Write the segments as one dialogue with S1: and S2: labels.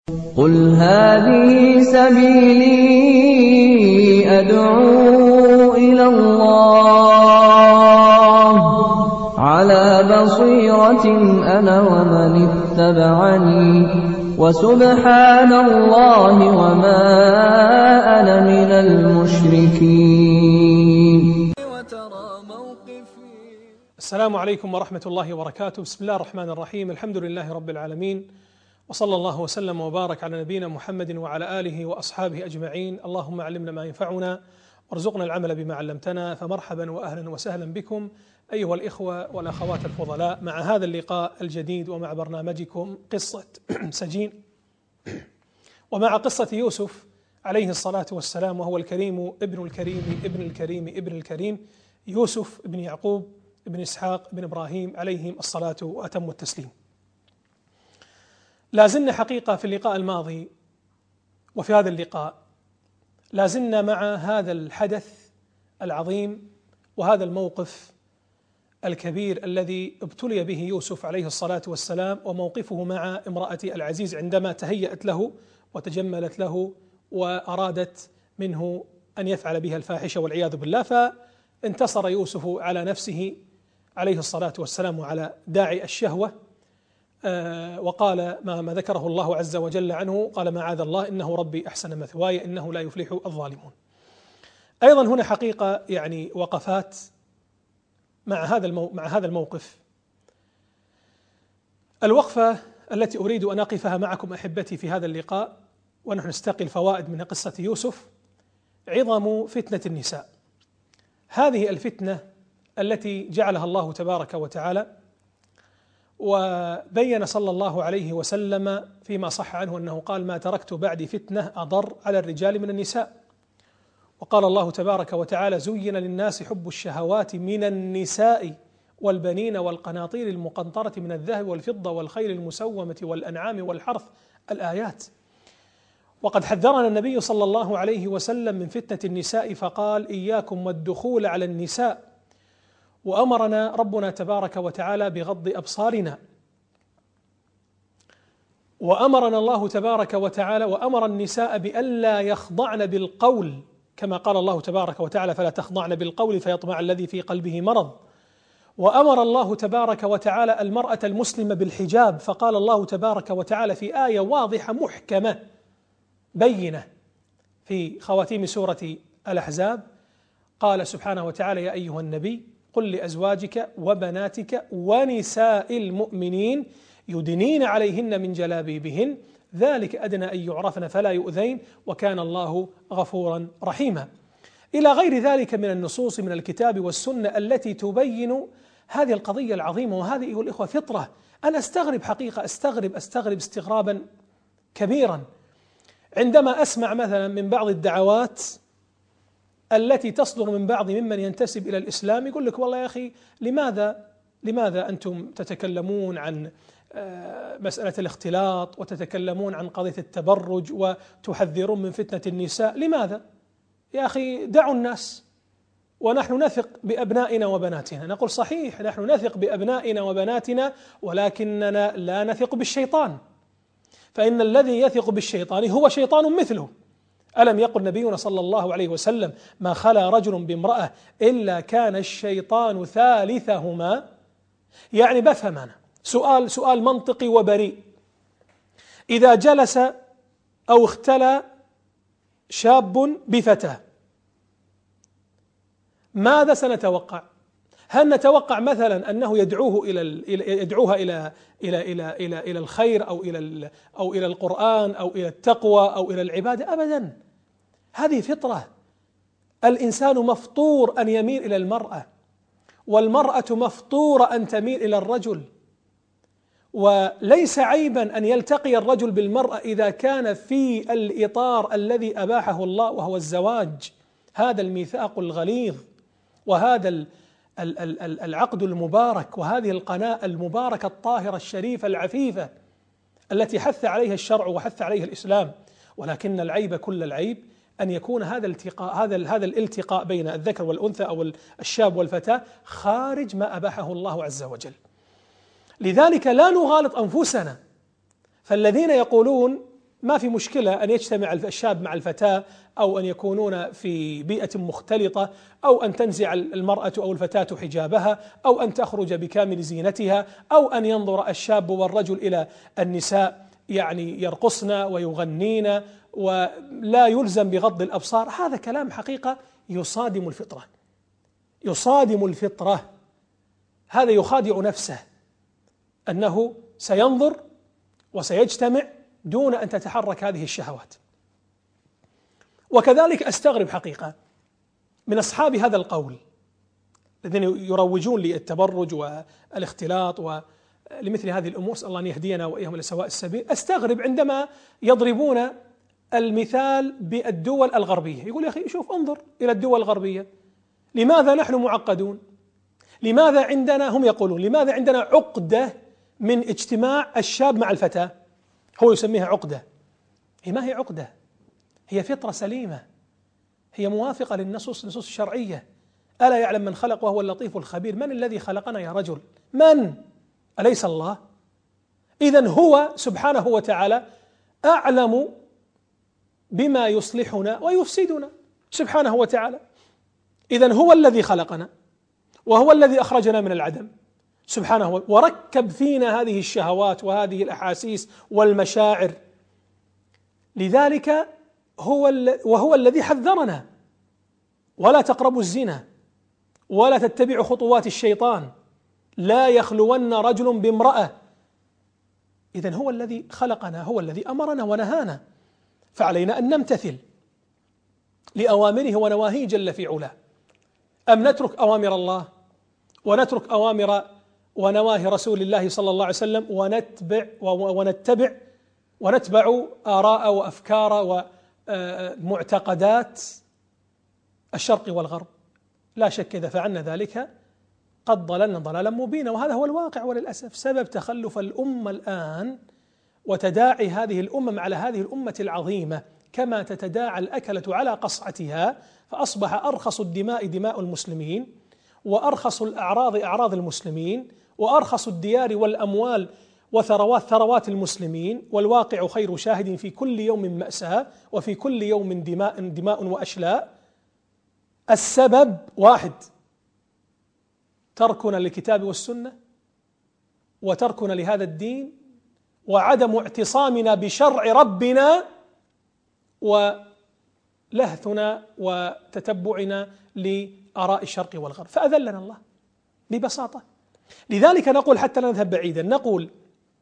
S1: قل هذه سبيلي أدعو إلى الله على بصيرة أنا ومن اتبعني وسبحان الله وما أنا من المشركين.
S2: السلام عليكم ورحمة الله وبركاته. بسم الله الرحمن الرحيم. الحمد لله رب العالمين، وصلى الله وسلم وبارك على نبينا محمد وعلى آله وأصحابه أجمعين. اللهم علمنا ما ينفعنا وارزقنا العمل بما علمتنا. فمرحبا وأهلا وسهلا بكم أيها الإخوة والأخوات الفضلاء مع هذا اللقاء الجديد ومع برنامجكم قصة سجين، ومع قصة يوسف عليه الصلاة والسلام، وهو الكريم ابن الكريم ابن الكريم ابن الكريم يوسف ابن يعقوب ابن إسحاق ابن إبراهيم عليهم الصلاة وأتم التسليم. لازلنا حقيقة في اللقاء الماضي وفي هذا اللقاء لازلنا مع هذا الحدث العظيم وهذا الموقف الكبير الذي ابتلي به يوسف عليه الصلاة والسلام، وموقفه مع امرأة العزيز عندما تهيأت له وتجملت له وأرادت منه أن يفعل بها الفاحشة والعياذ بالله. فانتصر يوسف على نفسه عليه الصلاة والسلام وعلى داعي الشهوة، وقال ما ذكره الله عز وجل عنه، قال معاذ الله إنه ربي أحسن مثواي إنه لا يفلح الظالمون. أيضا هنا حقيقة يعني وقفات مع هذا الموقف. الوقفة التي أريد أن أقفها معكم أحبتي في هذا اللقاء ونحن نستقي الفوائد من قصة يوسف، عظم فتنة النساء. هذه الفتنة التي جعلها الله تبارك وتعالى، وبين صلى الله عليه وسلم فيما صح عنه أنه قال: ما تركت بعدي فتنة أضر على الرجال من النساء. وقال الله تبارك وتعالى: زين للناس حب الشهوات من النساء والبنين والقناطير المقنطرة من الذهب والفضة والخيل المسومة والأنعام والحرث، الآيات. وقد حذرنا النبي صلى الله عليه وسلم من فتنة النساء فقال: إياكم والدخول على النساء. وأمرنا ربنا تبارك وتعالى بغض أبصارنا، وأمرنا الله تبارك وتعالى وأمر النساء بألا يخضعن بالقول، كما قال الله تبارك وتعالى: فلا تخضعن بالقول فيطمع الذي في قلبه مرض. وأمر الله تبارك وتعالى المرأة المسلمة بالحجاب، فقال الله تبارك وتعالى في آية واضحة محكمة بينة في خواتيم سورة الأحزاب، قال سبحانه وتعالى: يا أيها النبي قل لأزواجك وبناتك ونساء المؤمنين يدنين عليهن من جلابيبهن ذلك أدنى أن يعرفن فلا يؤذين وكان الله غفورا رحيما، إلى غير ذلك من النصوص من الكتاب والسنة التي تبين هذه القضية العظيمة. وهذه أيها الإخوة فطرة. أنا أستغرب حقيقة، أستغرب استغرابا كبيرا عندما أسمع مثلا من بعض الدعوات التي تصدر من بعض ممن ينتسب إلى الإسلام، يقول لك: والله يا أخي لماذا أنتم تتكلمون عن مسألة الاختلاط وتتكلمون عن قضية التبرج وتحذرون من فتنة النساء؟ لماذا؟ يا أخي دعوا الناس، ونحن نثق بأبنائنا وبناتنا. نقول: صحيح، نحن نثق بأبنائنا وبناتنا، ولكننا لا نثق بالشيطان، فإن الذي يثق بالشيطان هو شيطان مثله. ألم يقل نبينا صلى الله عليه وسلم: ما خلا رجل بامرأة إلا كان الشيطان ثالثهما؟ يعني بفهم أنا سؤال منطقي وبريء: إذا جلس أو اختلى شاب بفتاة ماذا سنتوقع؟ هل نتوقع مثلا أنه يدعوها إلى الخير أو إلى القرآن أو إلى التقوى أو إلى العبادة؟ أبدا. هذه فطرة. الإنسان مفطور أن يميل إلى المرأة، والمرأة مفطورة أن تميل إلى الرجل، وليس عيبا أن يلتقي الرجل بالمرأة إذا كان في الإطار الذي أباحه الله وهو الزواج، هذا الميثاق الغليظ وهذا العقد المبارك وهذه القناة المباركة الطاهرة الشريفة العفيفة التي حث عليها الشرع وحث عليها الإسلام. ولكن العيب كل العيب أن يكون هذا الالتقاء بين الذكر والأنثى أو الشاب والفتاة خارج ما أباحه الله عز وجل. لذلك لا نغالط أنفسنا. فالذين يقولون ما في مشكلة أن يجتمع الشاب مع الفتاة، أو أن يكونون في بيئة مختلطة، أو أن تنزع المرأة أو الفتاة حجابها، أو أن تخرج بكامل زينتها، أو أن ينظر الشاب والرجل إلى النساء يعني يرقصن ويغنين ولا يلزم بغض الأبصار. هذا كلام حقيقة يصادم الفطرة، يصادم الفطرة. هذا يخادع نفسه أنه سينظر وسيجتمع دون أن تتحرك هذه الشهوات. وكذلك أستغرب حقيقة من أصحاب هذا القول الذين يروجون للتبرج والاختلاط ولمثل هذه الأمور، أسأل الله أن يهدينا وإياهم إلى سواء السبيل. أستغرب عندما يضربون المثال بالدول الغربية، يقول يا أخي شوف انظر إلى الدول الغربية، لماذا نحن معقدون؟ لماذا عندنا، هم يقولون لماذا عندنا عقدة من اجتماع الشاب مع الفتاة؟ هو يسميها عقدة، هي ما هي عقدة، هي فطرة سليمة، هي موافقة للنصوص الشرعية. ألا يعلم من خلق وهو اللطيف الخبير؟ من الذي خلقنا يا رجل؟ من؟ أليس الله؟ إذن هو سبحانه وتعالى أعلم بما يصلحنا ويفسدنا سبحانه وتعالى. إذن هو الذي خلقنا وهو الذي أخرجنا من العدم سبحانه، وركب فينا هذه الشهوات وهذه الأحاسيس والمشاعر. لذلك وهو الذي حذرنا: ولا تقربوا الزنا ولا تتبعوا خطوات الشيطان، لا يخلون رجل بامرأة. إذن هو الذي خلقنا، هو الذي أمرنا ونهانا، فعلينا أن نمتثل لأوامره ونواهيه جل في علاه. أم نترك أوامر الله ونترك أوامر ونواهي رسول الله صلى الله عليه وسلم ونتبع آراء وأفكار ومعتقدات الشرق والغرب؟ لا شك إذا فعلنا ذلك قد ضللنا ضلالا مبينا، وهذا هو الواقع. وللأسف سبب تخلف الأمة الآن وتداعي هذه الأمم على هذه الأمة العظيمة كما تتداعى الأكلة على قصعتها، فأصبح أرخص الدماء دماء المسلمين، وأرخص الأعراض أعراض المسلمين، وأرخص الديار والأموال وثروات المسلمين، والواقع خير شاهد، في كل يوم مأساة وفي كل يوم دماء وأشلاء. السبب واحد: تركنا للكتاب والسنة، وتركنا لهذا الدين، وعدم اعتصامنا بشرع ربنا، ولهثنا وتتبعنا لآراء الشرق والغرب، فأذلنا الله ببساطة. لذلك نقول، حتى لا نذهب بعيدا، نقول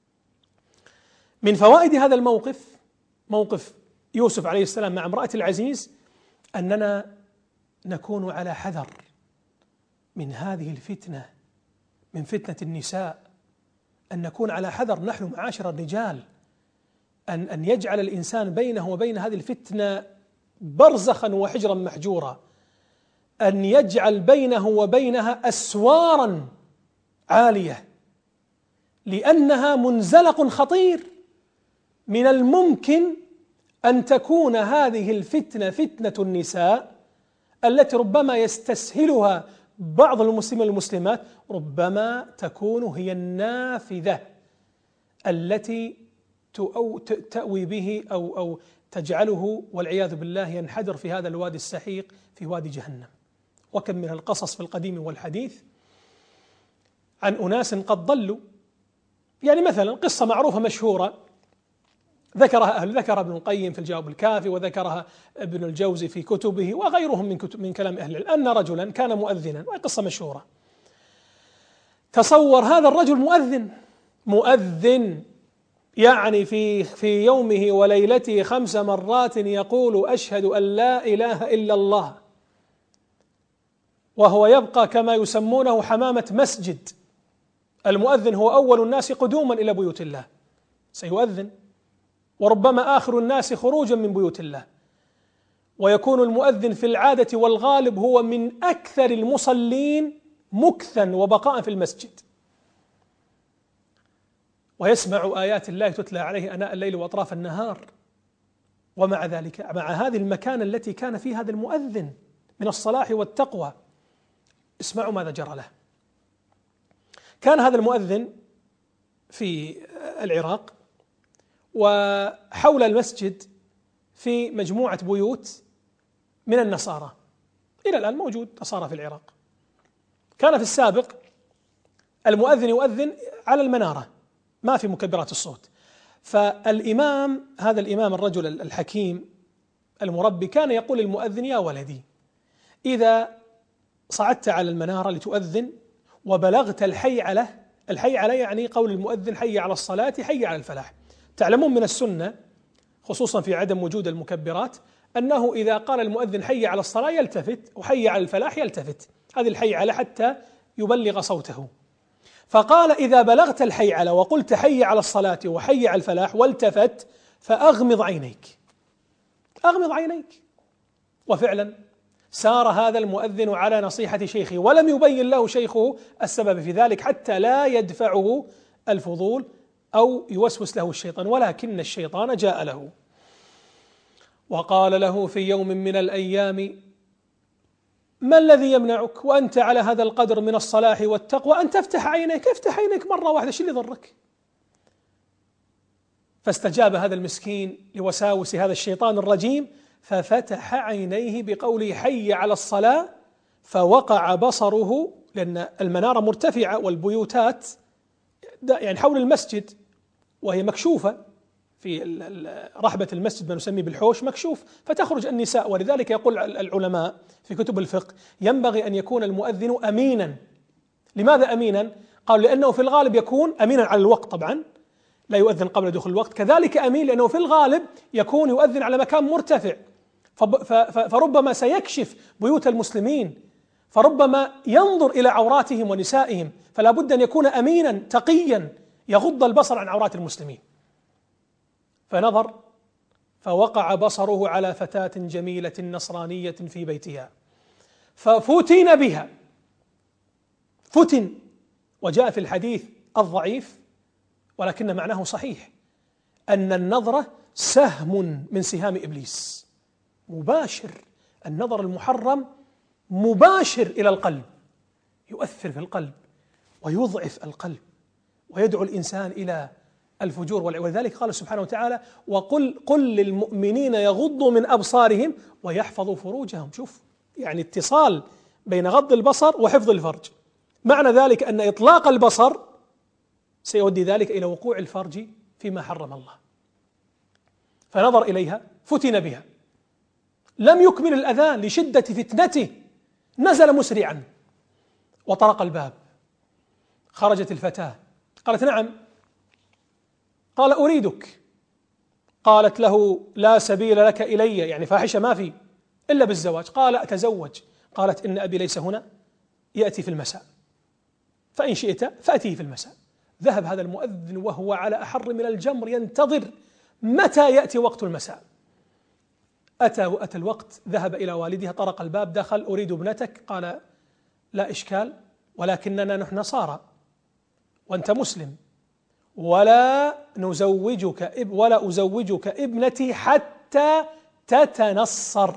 S2: من فوائد هذا الموقف، موقف يوسف عليه السلام مع امرأة العزيز، أننا نكون على حذر من هذه الفتنة، من فتنة النساء، أن نكون على حذر نحن معاشر الرجال، أن يجعل الإنسان بينه وبين هذه الفتنة برزخا وحجرا محجورا، أن يجعل بينه وبينها أسوارا عالية، لأنها منزلق خطير. من الممكن أن تكون هذه الفتنة فتنة النساء التي ربما يستسهلها بعض المسلمين والمسلمات، ربما تكون هي النافذة التي تأوي به أو تجعله والعياذ بالله ينحدر في هذا الوادي السحيق، في وادي جهنم. وكم من القصص في القديم والحديث عن أناس قد ضلوا. يعني مثلا قصة معروفة مشهورة ذكرها ابن القيم في الجواب الكافي، وذكرها ابن الجوزي في كتبه، وغيرهم من كلام أهل العلم، أن رجلا كان مؤذنا، وقصة مشهورة. تصور هذا الرجل مؤذن يعني في يومه وليلته 5 مرات يقول: أشهد أن لا إله إلا الله، وهو يبقى كما يسمونه حمامة مسجد. المؤذن هو أول الناس قدوما إلى بيوت الله، سيؤذن، وربما آخر الناس خروجا من بيوت الله، ويكون المؤذن في العادة والغالب هو من أكثر المصلين مكثا وبقاء في المسجد، ويسمع آيات الله تتلى عليه آناء الليل وأطراف النهار. ومع ذلك، مع هذه المكانة التي كان فيها هذا المؤذن من الصلاح والتقوى، اسمعوا ماذا جرى له. كان هذا المؤذن في العراق، وحول المسجد في مجموعة بيوت من النصارى، إلى الآن موجود نصارى في العراق. كان في السابق المؤذن يؤذن على المنارة، ما في مكبرات الصوت. فالإمام، هذا الإمام الرجل الحكيم المربي، كان يقول للمؤذن: يا ولدي، إذا صعدت على المنارة لتؤذن وبلغت الحي على، الحي على يعني قول المؤذن: حي على الصلاة، حي على الفلاح. تعلمون من السنة خصوصا في عدم وجود المكبرات أنه إذا قال المؤذن حي على الصلاة يلتفت، وحي على الفلاح يلتفت، هذه الحي على حتى يبلغ صوته. فقال: إذا بلغت الحي على وقلت حي على الصلاة وحي على الفلاح والتفت فأغمض عينيك، أغمض عينيك. وفعلا سار هذا المؤذن على نصيحة شيخه، ولم يبين له شيخه السبب في ذلك حتى لا يدفعه الفضول أو يوسوس له الشيطان، ولكن الشيطان جاء له وقال له في يوم من الأيام: ما الذي يمنعك وأنت على هذا القدر من الصلاح والتقوى أن تفتح عينيك؟ افتح عينيك مرة واحدة، شو اللي ضرك؟ فاستجاب هذا المسكين لوساوس هذا الشيطان الرجيم، ففتح عينيه بقوله حي على الصلاة، فوقع بصره، لأن المنارة مرتفعة والبيوتات يعني حول المسجد وهي مكشوفة، في رحبة المسجد ما نسميه بالحوش مكشوف، فتخرج النساء. ولذلك يقول العلماء في كتب الفقه: ينبغي أن يكون المؤذن أمينا. لماذا أمينا؟ قالوا: لأنه في الغالب يكون أمينا على الوقت، طبعا لا يؤذن قبل دخول الوقت. كذلك أمين لأنه في الغالب يكون يؤذن على مكان مرتفع، فربما سيكشف بيوت المسلمين، فربما ينظر إلى عوراتهم ونسائهم، فلا بد أن يكون أمينا تقيا يغض البصر عن عورات المسلمين. فنظر فوقع بصره على فتاة جميلة نصرانية في بيتها، ففتن بها، فتن. وجاء في الحديث الضعيف ولكن معناه صحيح أن النظرة سهم من سهام إبليس، مباشر. النظر المحرم مباشر إلى القلب، يؤثر في القلب ويضعف القلب ويدعو الإنسان إلى الفجور. ولذلك قال سبحانه وتعالى: قل للمؤمنين يغضوا من أبصارهم ويحفظوا فروجهم. شوف يعني اتصال بين غض البصر وحفظ الفرج. معنى ذلك أن إطلاق البصر سيؤدي ذلك إلى وقوع الفرج فيما حرم الله. فنظر إليها فتن بها، لم يكمل الأذان لشدة فتنته، نزل مسرعا وطرق الباب. خرجت الفتاة قالت: نعم. قال: أريدك. قالت له: لا سبيل لك إلي، يعني فاحشة ما في إلا بالزواج. قال: أتزوج. قالت: إن أبي ليس هنا، يأتي في المساء، فإن شئت فأتيه في المساء. ذهب هذا المؤذن وهو على أحر من الجمر ينتظر متى يأتي وقت المساء. أتى الوقت، ذهب إلى والدها، طرق الباب، دخل: أريد ابنتك. قال: لا إشكال، ولكننا نحن نصارى وأنت مسلم، ولا أزوجك ابنتي حتى تتنصر.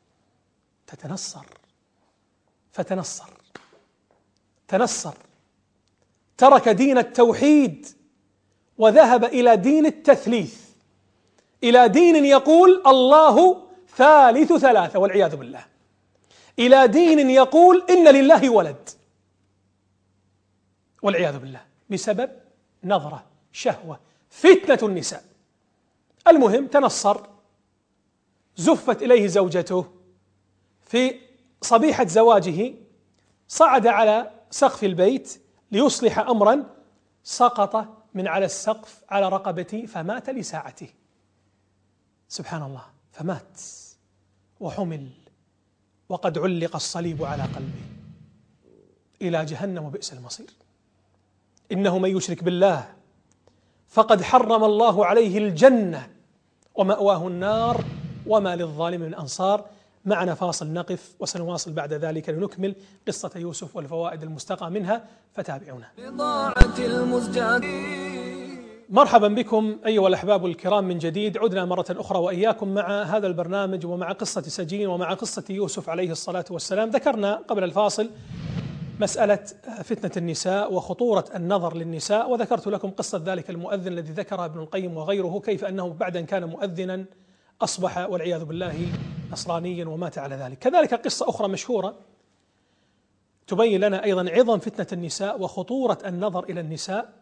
S2: فتنصر، تنصر، ترك دين التوحيد وذهب إلى دين التثليث، إلى دين يقول الله ثالث ثلاثة والعياذ بالله، إلى دين يقول إن لله ولد والعياذ بالله، بسبب نظرة، شهوة، فتنة النساء. المهم تنصر، زفت إليه زوجته في صبيحة زواجه، صعد على سقف البيت ليصلح أمرا، سقط من على السقف على رقبته فمات لساعته. سبحان الله، فمات وحمل وقد علق الصليب على قلبه، إلى جهنم وبئس المصير. إنه من يشرك بالله فقد حرم الله عليه الجنة ومأواه النار وما للظالم من أنصار. معنا فاصل نقف وسنواصل بعد ذلك لنكمل قصة يوسف والفوائد المستقى منها، فتابعونا. مرحبا بكم أيها الأحباب الكرام من جديد، عدنا مرة أخرى وإياكم مع هذا البرنامج ومع قصة سجين ومع قصة يوسف عليه الصلاة والسلام. ذكرنا قبل الفاصل مسألة فتنة النساء وخطورة النظر للنساء، وذكرت لكم قصة ذلك المؤذن الذي ذكرها ابن القيم وغيره، كيف أنه بعد أن كان مؤذنا أصبح والعياذ بالله نصرانيا ومات على ذلك. كذلك قصة أخرى مشهورة تبين لنا أيضا عظم فتنة النساء وخطورة النظر إلى النساء،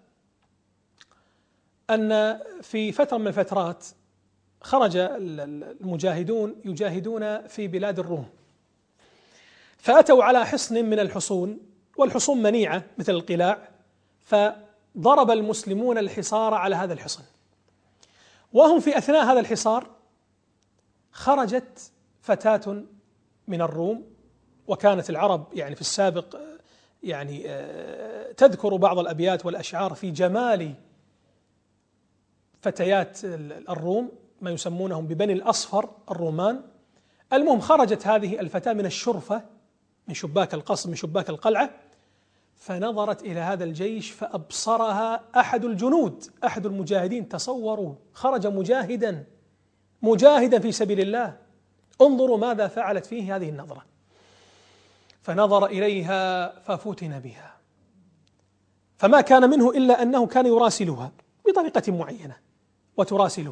S2: أن في فترة من الفترات خرج المجاهدون يجاهدون في بلاد الروم، فأتوا على حصن من الحصون، والحصون منيعة مثل القلاع، فضرب المسلمون الحصار على هذا الحصن، وهم في أثناء هذا الحصار خرجت فتاة من الروم، وكانت العرب يعني في السابق يعني تذكر بعض الأبيات والأشعار في جمال فتيات الروم، ما يسمونهم ببني الأصفر الرومان. المهم خرجت هذه الفتاة من الشرفة، من شباك القصر، من شباك القلعة، فنظرت إلى هذا الجيش فأبصرها أحد الجنود، أحد المجاهدين. تصوروا، خرج مجاهدا في سبيل الله، انظروا ماذا فعلت فيه هذه النظرة. فنظر إليها ففتن بها، فما كان منه إلا أنه كان يراسلها بطريقة معينة وتراسله،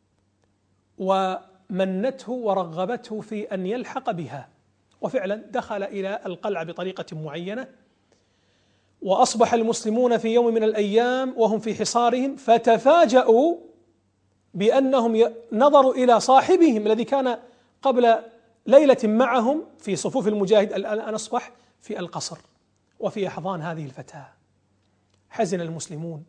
S2: ومنته ورغبته في أن يلحق بها، وفعلا دخل إلى القلعة بطريقة معينة، وأصبح المسلمون في يوم من الأيام وهم في حصارهم فتفاجؤوا بأنهم نظروا إلى صاحبهم الذي كان قبل ليلة معهم في صفوف المجاهد، الآن أصبح في القصر وفي أحضان هذه الفتاة. حزن المسلمون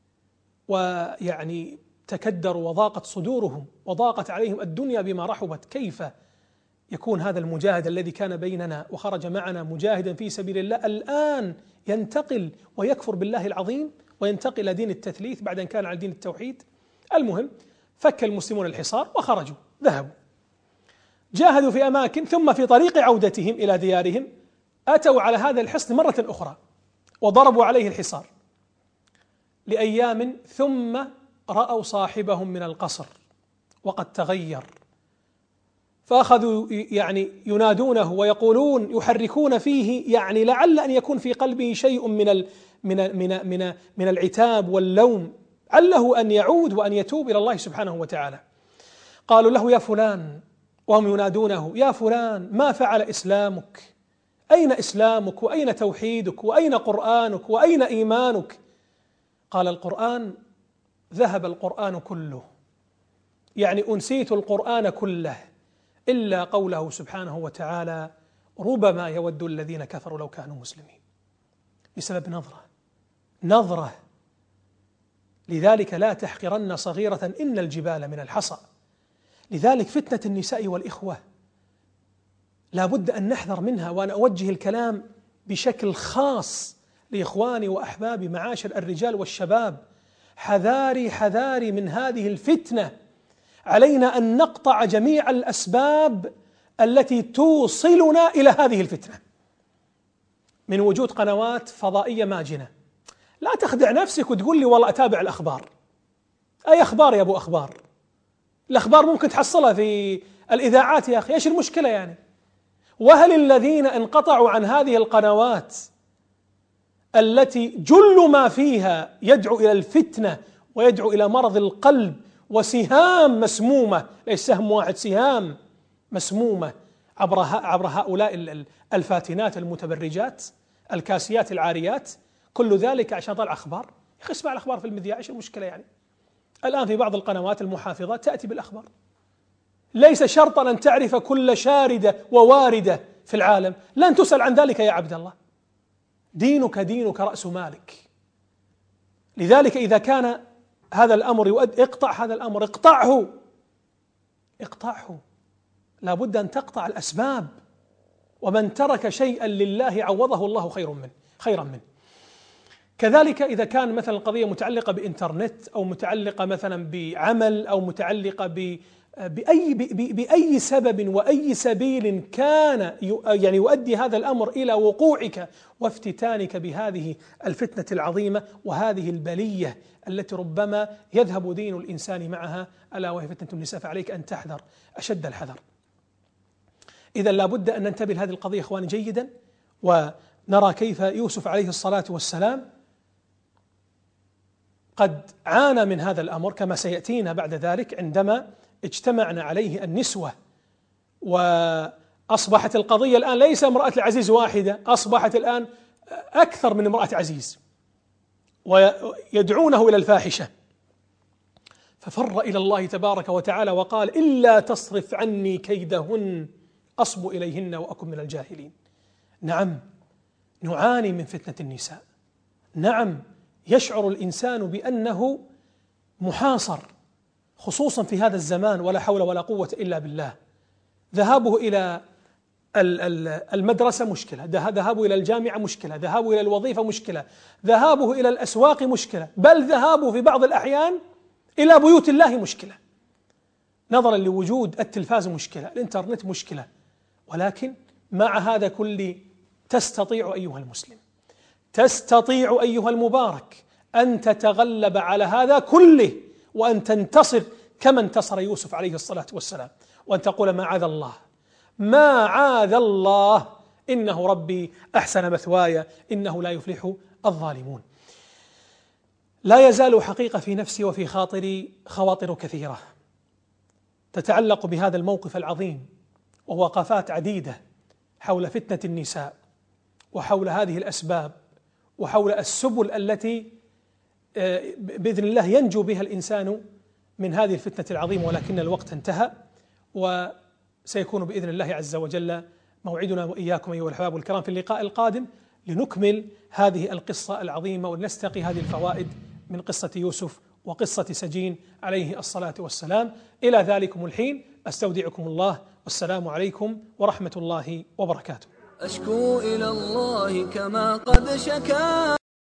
S2: ويعني تكدروا وضاقت صدورهم وضاقت عليهم الدنيا بما رحبت. كيف يكون هذا المجاهد الذي كان بيننا وخرج معنا مجاهدا في سبيل الله الآن ينتقل ويكفر بالله العظيم وينتقل إلى دين التثليث بعد أن كان على دين التوحيد؟ المهم فك المسلمون الحصار وخرجوا، ذهبوا جاهدوا في أماكن، ثم في طريق عودتهم إلى ديارهم أتوا على هذا الحصن مرة أخرى وضربوا عليه الحصار لأيام، ثم رأوا صاحبهم من القصر وقد تغير، فأخذوا يعني ينادونه ويقولون يحركون فيه يعني لعل أن يكون في قلبه شيء من العتاب واللوم، عله أن يعود وأن يتوب إلى الله سبحانه وتعالى. قالوا له: يا فلان، وهم ينادونه: يا فلان، ما فعل إسلامك؟ أين إسلامك؟ وأين توحيدك؟ وأين قرآنك؟ وأين إيمانك؟ قال: القرآن ذهب القرآن كله، يعني أنسيت القرآن كله إلا قوله سبحانه وتعالى: ربما يود الذين كفروا لو كانوا مسلمين، بسبب نظرة. لذلك لا تحقرن صغيرة إن الجبال من الحصى. لذلك فتنة النساء والإخوة لا بد أن نحذر منها، وأنا أوجه الكلام بشكل خاص لإخواني وأحبابي معاشر الرجال والشباب. حذاري من هذه الفتنة. علينا أن نقطع جميع الأسباب التي توصلنا إلى هذه الفتنة، من وجود قنوات فضائية ماجنة. لا تخدع نفسك وتقول لي والله أتابع الأخبار. أي أخبار يا أبو أخبار؟ الأخبار ممكن تحصلها في الإذاعات يا أخي، إيش المشكلة يعني؟ وهل الذين انقطعوا عن هذه القنوات التي جل ما فيها يدعو إلى الفتنة ويدعو إلى مرض القلب وسهام مسمومة، ليس سهم واحد، سهام مسمومة عبر هؤلاء الفاتنات المتبرجات الكاسيات العاريات، كل ذلك عشان طلع أخبار؟ يا أخي اسمع الأخبار في المذياع، إيش المشكلة يعني؟ الآن في بعض القنوات المحافظة تأتي بالأخبار. ليس شرطا أن تعرف كل شاردة وواردة في العالم، لن تسأل عن ذلك يا عبد الله. دينك رأس مالك. لذلك إذا كان هذا الأمر اقطع هذا الأمر، اقطعه. لا بد أن تقطع الأسباب، ومن ترك شيئا لله عوضه الله خيرا منه. كذلك إذا كان مثلا القضية متعلقة بإنترنت أو متعلقة مثلا بعمل أو متعلقة بأي سبب وأي سبيل كان يعني يؤدي هذا الأمر إلى وقوعك وافتتانك بهذه الفتنة العظيمة وهذه البلية التي ربما يذهب دين الإنسان معها، ألا وهي فتنة النساء، فعليك أن تحذر أشد الحذر. إذا لا بد أن ننتبه لهذه القضية إخواني جيدا، نرى كيف يوسف عليه الصلاة والسلام قد عانى من هذا الأمر كما سيأتينا بعد ذلك، عندما اجتمعنا عليه النسوة وأصبحت القضية الآن ليس امرأة العزيز واحدة، أصبحت الآن أكثر من امرأة عزيز ويدعونه إلى الفاحشة، ففر إلى الله تبارك وتعالى وقال: إلا تصرف عني كيدهن أصب إليهن وأكن من الجاهلين. نعم، نعاني من فتنة النساء، نعم، يشعر الإنسان بأنه محاصر، خصوصا في هذا الزمان، ولا حول ولا قوة إلا بالله. ذهابه إلى المدرسة مشكلة، ذهابه إلى الجامعة مشكلة، ذهابه إلى الوظيفة مشكلة، ذهابه إلى الأسواق مشكلة، بل ذهابه في بعض الأحيان إلى بيوت الله مشكلة، نظرا لوجود التلفاز مشكلة، الإنترنت مشكلة. ولكن مع هذا كله تستطيع أيها المسلم، تستطيع أيها المبارك أن تتغلب على هذا كله، وأن تنتصر كما انتصر يوسف عليه الصلاة والسلام، وأن تقول: معاذ الله، معاذ الله، إنه ربي أحسن مثواي إنه لا يفلح الظالمون. لا يزال حقيقة في نفسي وفي خاطري خواطر كثيرة تتعلق بهذا الموقف العظيم، ووقفات عديدة حول فتنة النساء، وحول هذه الأسباب، وحول السبل التي بإذن الله ينجو بها الإنسان من هذه الفتنة العظيمة. ولكن الوقت انتهى، وسيكون بإذن الله عز وجل موعدنا وإياكم أيها الأحباب الكرام في اللقاء القادم لنكمل هذه القصة العظيمة ونستقي هذه الفوائد من قصة يوسف وقصة سجين عليه الصلاة والسلام. إلى ذلكم الحين أستودعكم الله، والسلام عليكم ورحمة الله وبركاته.
S1: أشكو إلى الله كما قد شكا